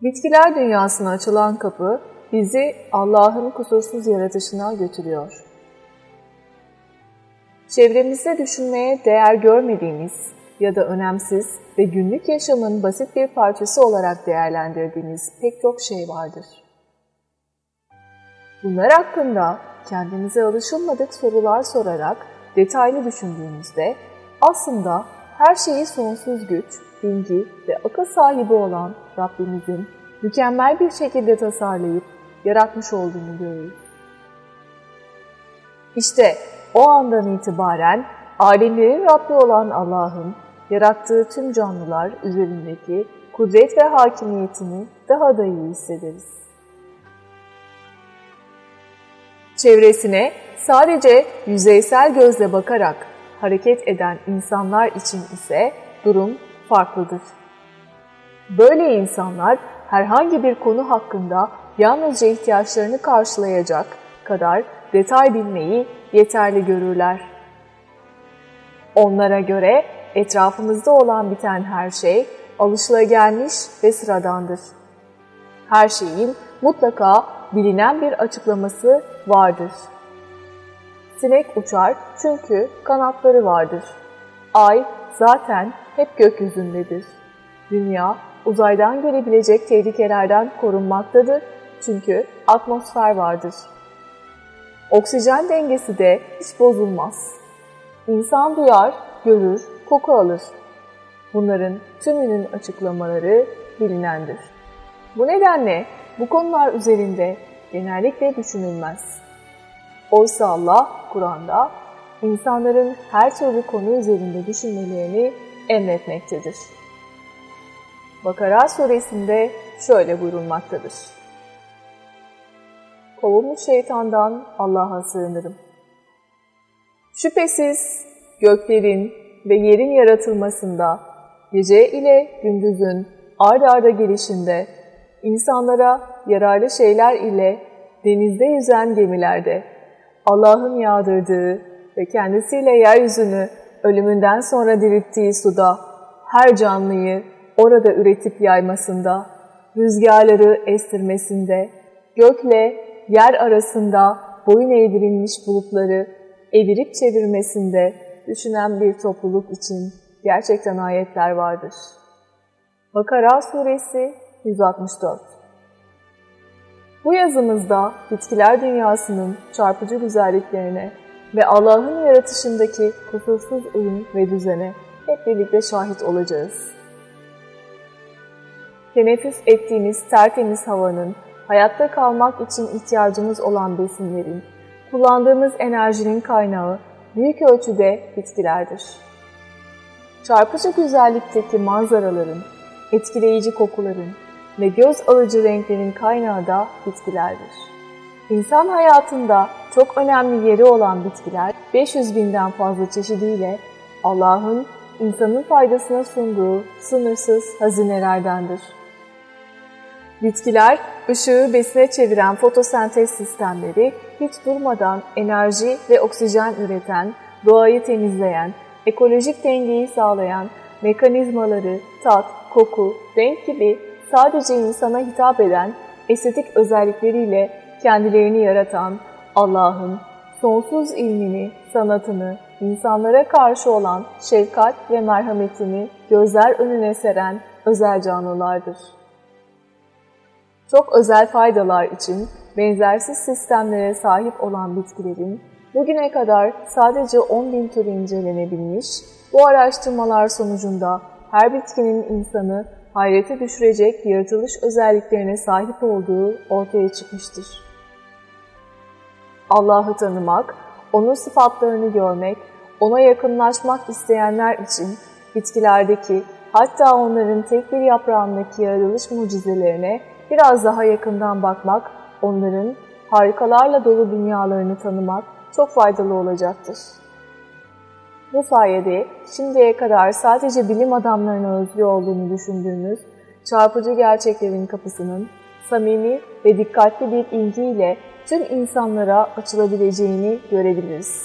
Bitkiler dünyasına açılan kapı bizi Allah'ın kusursuz yaratışına götürüyor. Çevremizde düşünmeye değer görmediğimiz ya da önemsiz ve günlük yaşamın basit bir parçası olarak değerlendirdiğimiz pek çok şey vardır. Bunlar hakkında kendimize alışılmadık sorular sorarak detaylı düşündüğümüzde aslında her şeyi sonsuz güç, bilgi ve akıl sahibi olan Rabbimizin mükemmel bir şekilde tasarlayıp yaratmış olduğunu görürüz. İşte o andan itibaren alemlerin Rabbi olan Allah'ın yarattığı tüm canlılar üzerindeki kudret ve hakimiyetini daha da iyi hissederiz. Çevresine sadece yüzeysel gözle bakarak hareket eden insanlar için ise durum farklıdır. Böyle insanlar herhangi bir konu hakkında yalnızca ihtiyaçlarını karşılayacak kadar detay bilmeyi yeterli görürler. Onlara göre etrafımızda olan biten her şey alışılagelmiş ve sıradandır. Her şeyin mutlaka bilinen bir açıklaması vardır. Sinek uçar çünkü kanatları vardır. Ay zaten hep gökyüzündedir. Dünya uzaydan gelebilecek tehlikelerden korunmaktadır çünkü atmosfer vardır. Oksijen dengesi de hiç bozulmaz. İnsan duyar, görür, koku alır. Bunların tümünün açıklamaları bilinendir. Bu nedenle bu konular üzerinde genellikle düşünülmez. Oysa Allah Kur'an'da insanların her türlü konu üzerinde düşünmelerini emretmektedir. Bakara suresinde şöyle buyurulmaktadır. Kovulmuş şeytandan Allah'a sığınırım. Şüphesiz göklerin ve yerin yaratılmasında, gece ile gündüzün ard arda gelişinde, insanlara yararlı şeyler ile denizde yüzen gemilerde, Allah'ın yağdırdığı ve kendisiyle yeryüzünü ölümünden sonra dirilttiği suda, her canlıyı orada üretip yaymasında, rüzgarları estirmesinde, gökle yer arasında boyun eğdirilmiş bulutları evirip çevirmesinde düşünen bir topluluk için gerçekten ayetler vardır. Bakara suresi 164. Bu yazımızda bitkiler dünyasının çarpıcı güzelliklerine ve Allah'ın yaratışındaki kusursuz uyum ve düzene hep birlikte şahit olacağız. Teneffüs ettiğimiz tertemiz havanın, hayatta kalmak için ihtiyacımız olan besinlerin, kullandığımız enerjinin kaynağı büyük ölçüde bitkilerdir. Çarpıcı güzellikteki manzaraların, etkileyici kokuların ve göz alıcı renklerin kaynağı da bitkilerdir. İnsan hayatında çok önemli yeri olan bitkiler, 500 binden fazla çeşidiyle Allah'ın insanın faydasına sunduğu sınırsız hazinelerdendir. Bitkiler, ışığı besine çeviren fotosentez sistemleri hiç durmadan enerji ve oksijen üreten, doğayı temizleyen, ekolojik dengeyi sağlayan mekanizmaları tat, koku, renk gibi sadece insana hitap eden estetik özellikleriyle kendilerini yaratan Allah'ın sonsuz ilmini, sanatını, insanlara karşı olan şefkat ve merhametini gözler önüne seren özel canlılardır. Çok özel faydalar için benzersiz sistemlere sahip olan bitkilerin bugüne kadar sadece 10.000 türü incelenebilmiş, bu araştırmalar sonucunda her bitkinin insanı hayrete düşürecek yaratılış özelliklerine sahip olduğu ortaya çıkmıştır. Allah'ı tanımak, O'nun sıfatlarını görmek, O'na yakınlaşmak isteyenler için bitkilerdeki, hatta onların tek bir yaprağındaki yaratılış mucizelerine biraz daha yakından bakmak, onların harikalarla dolu dünyalarını tanımak çok faydalı olacaktır. Bu sayede şimdiye kadar sadece bilim adamlarına özgü olduğunu düşündüğümüz çarpıcı gerçeklerin kapısının samimi ve dikkatli bir ilgiyle tüm insanlara açılabileceğini görebiliriz.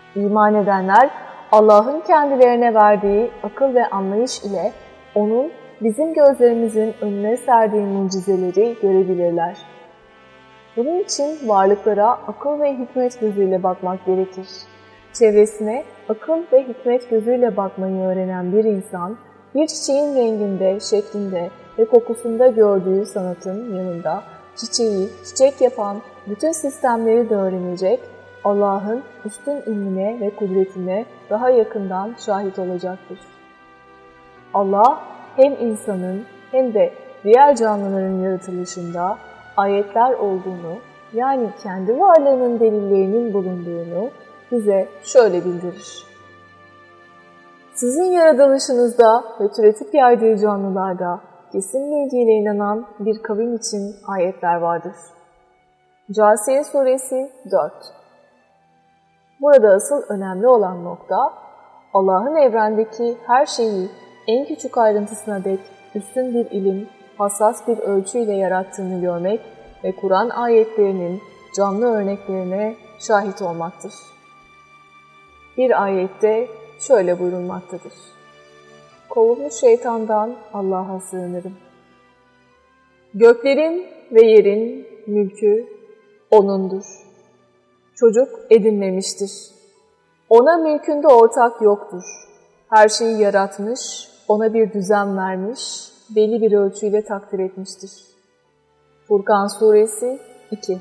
İman edenler Allah'ın kendilerine verdiği akıl ve anlayış ile O'nun bizim gözlerimizin önüne serdiği mucizeleri görebilirler. Bunun için varlıklara akıl ve hikmet gözüyle bakmak gerekir. Çevresine akıl ve hikmet gözüyle bakmayı öğrenen bir insan, bir çiçeğin renginde, şeklinde ve kokusunda gördüğü sanatın yanında çiçeği çiçek yapan bütün sistemleri de öğrenecek, Allah'ın üstün ilmine ve kudretine daha yakından şahit olacaktır. Allah hem insanın hem de diğer canlıların yaratılışında ayetler olduğunu, yani kendi varlığının delillerinin bulunduğunu bize şöyle bildirir. Sizin yaratılışınızda ve türetip yaydığı canlılarda kesin bilgiyle inanan bir kavim için ayetler vardır. Câsiye Suresi 4. Burada asıl önemli olan nokta, Allah'ın evrendeki her şeyi en küçük ayrıntısına dek üstün bir ilim, hassas bir ölçüyle yarattığını görmek ve Kur'an ayetlerinin canlı örneklerine şahit olmaktır. Bir ayette şöyle buyurulmaktadır. Kovulmuş şeytandan Allah'a sığınırım. Göklerin ve yerin mülkü O'nundur. Çocuk edinmemiştir. Ona mülkünde ortak yoktur. Her şeyi yaratmış, ona bir düzen vermiş, belli bir ölçüyle takdir etmiştir. Furkan Suresi 2.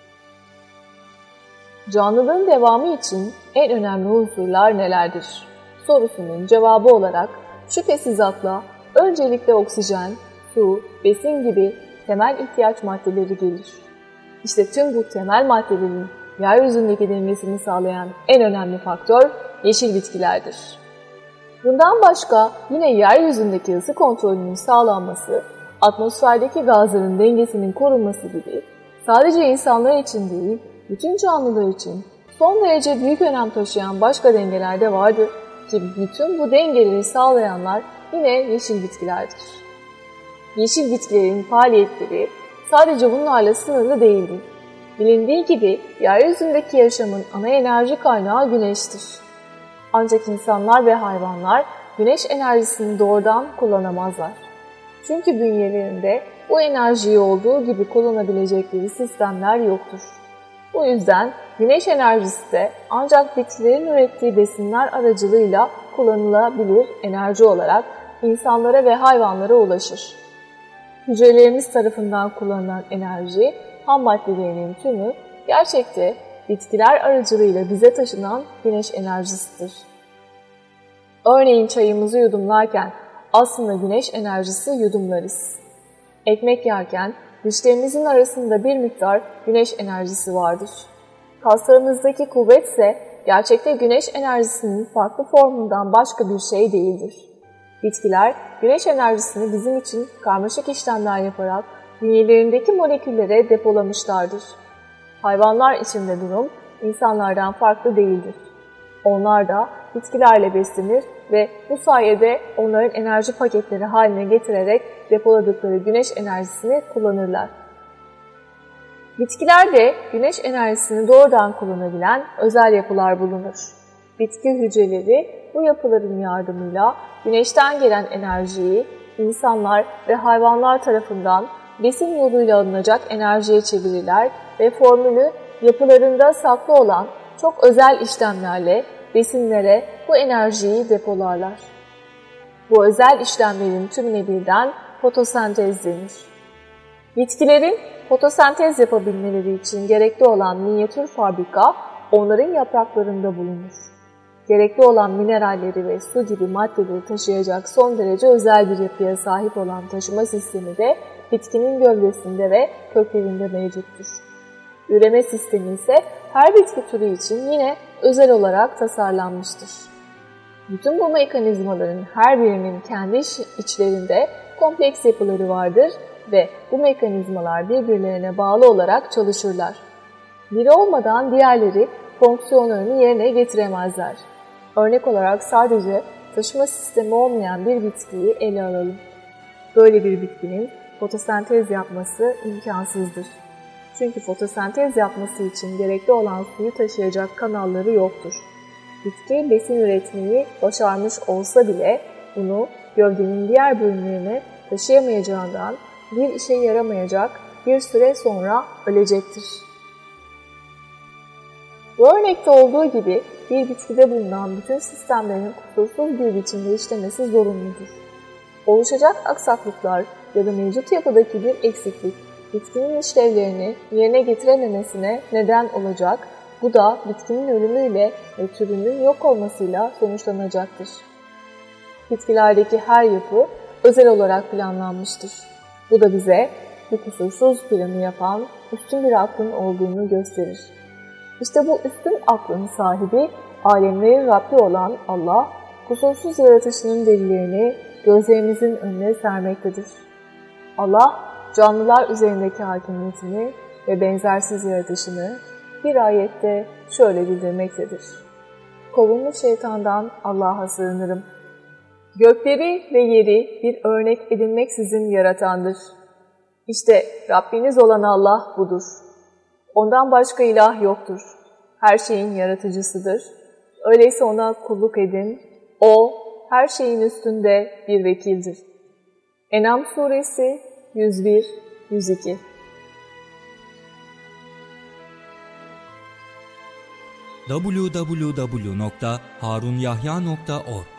Canlılığın devamı için en önemli unsurlar nelerdir? Sorusunun cevabı olarak şüphesiz akla öncelikle oksijen, su, besin gibi temel ihtiyaç maddeleri gelir. İşte tüm bu temel maddelerin yeryüzündeki dengesini sağlayan en önemli faktör yeşil bitkilerdir. Bundan başka yine yeryüzündeki ısı kontrolünün sağlanması, atmosferdeki gazların dengesinin korunması gibi sadece insanlar için değil, bütün canlılar için son derece büyük önem taşıyan başka dengeler de vardır ki bütün bu dengeleri sağlayanlar yine yeşil bitkilerdir. Yeşil bitkilerin faaliyetleri sadece bunlarla sınırlı değildir. Bilindiği gibi yeryüzündeki yaşamın ana enerji kaynağı güneştir. Ancak insanlar ve hayvanlar güneş enerjisini doğrudan kullanamazlar. Çünkü bünyelerinde bu enerjiyi olduğu gibi kullanabilecekleri sistemler yoktur. Bu yüzden güneş enerjisi de ancak bitkilerin ürettiği besinler aracılığıyla kullanılabilir enerji olarak insanlara ve hayvanlara ulaşır. Hücrelerimiz tarafından kullanılan enerji, ham maddelerinin tümü gerçekte bitkiler aracılığıyla bize taşınan güneş enerjisidir. Örneğin çayımızı yudumlarken aslında güneş enerjisi yudumlarız. Ekmek yerken dişlerimizin arasında bir miktar güneş enerjisi vardır. Kaslarımızdaki kuvvet ise gerçekte güneş enerjisinin farklı formundan başka bir şey değildir. Bitkiler güneş enerjisini bizim için karmaşık işlemler yaparak bünyelerindeki moleküllere depolamışlardır. Hayvanlar için de durum insanlardan farklı değildir. Onlar da bitkilerle beslenir ve bu sayede onların enerji paketleri haline getirerek depoladıkları güneş enerjisini kullanırlar. Bitkilerde güneş enerjisini doğrudan kullanabilen özel yapılar bulunur. Bitki hücreleri bu yapıların yardımıyla güneşten gelen enerjiyi insanlar ve hayvanlar tarafından besin yoluyla alınacak enerjiye çevirirler ve formülü yapılarında saklı olan çok özel işlemlerle besinlere bu enerjiyi depolarlar. Bu özel işlemlerin tümüne birden fotosentez denir. Bitkilerin fotosentez yapabilmeleri için gerekli olan minyatür fabrika onların yapraklarında bulunur. Gerekli olan mineralleri ve su gibi maddeleri taşıyacak son derece özel bir yapıya sahip olan taşıma sistemi de bitkinin gövdesinde ve köklerinde mevcuttur. Üreme sistemi ise her bitki türü için yine özel olarak tasarlanmıştır. Bütün bu mekanizmaların her birinin kendi içlerinde kompleks yapıları vardır ve bu mekanizmalar birbirlerine bağlı olarak çalışırlar. Biri olmadan diğerleri fonksiyonlarını yerine getiremezler. Örnek olarak sadece taşıma sistemi olmayan bir bitkiyi ele alalım. Böyle bir bitkinin fotosentez yapması imkansızdır. Çünkü fotosentez yapması için gerekli olan suyu taşıyacak kanalları yoktur. Bitki besin üretmeyi başarmış olsa bile bunu gövdenin diğer bölümlerine taşıyamayacağından bir işe yaramayacak, bir süre sonra ölecektir. Bu örnekte olduğu gibi bir bitkide bulunan bütün sistemlerin kusursuz bir biçimde işlemesi zorunludur. Oluşacak aksaklıklar ya da mevcut yapıdaki bir eksiklik bitkinin işlevlerini yerine getirememesine neden olacak, bu da bitkinin ölümüyle ve türünün yok olmasıyla sonuçlanacaktır. Bitkilerdeki her yapı özel olarak planlanmıştır. Bu da bize bu kusursuz planı yapan üstün bir aklın olduğunu gösterir. İşte bu üstün aklın sahibi, alemlerin Rabbi olan Allah, kusursuz yaratışının delillerini gözlerimizin önüne sermektedir. Allah, canlılar üzerindeki hakimiyetini ve benzersiz yaratışını bir ayette şöyle bildirmektedir. Kovulmuş şeytandan Allah'a sığınırım. Gökleri ve yeri bir örnek edinmeksizin yaratandır. İşte Rabbiniz olan Allah budur. Ondan başka ilah yoktur. Her şeyin yaratıcısıdır. Öyleyse ona kulluk edin. O, her şeyin üstünde bir vekildir. En'am suresi 101-102. www.harunyahya.org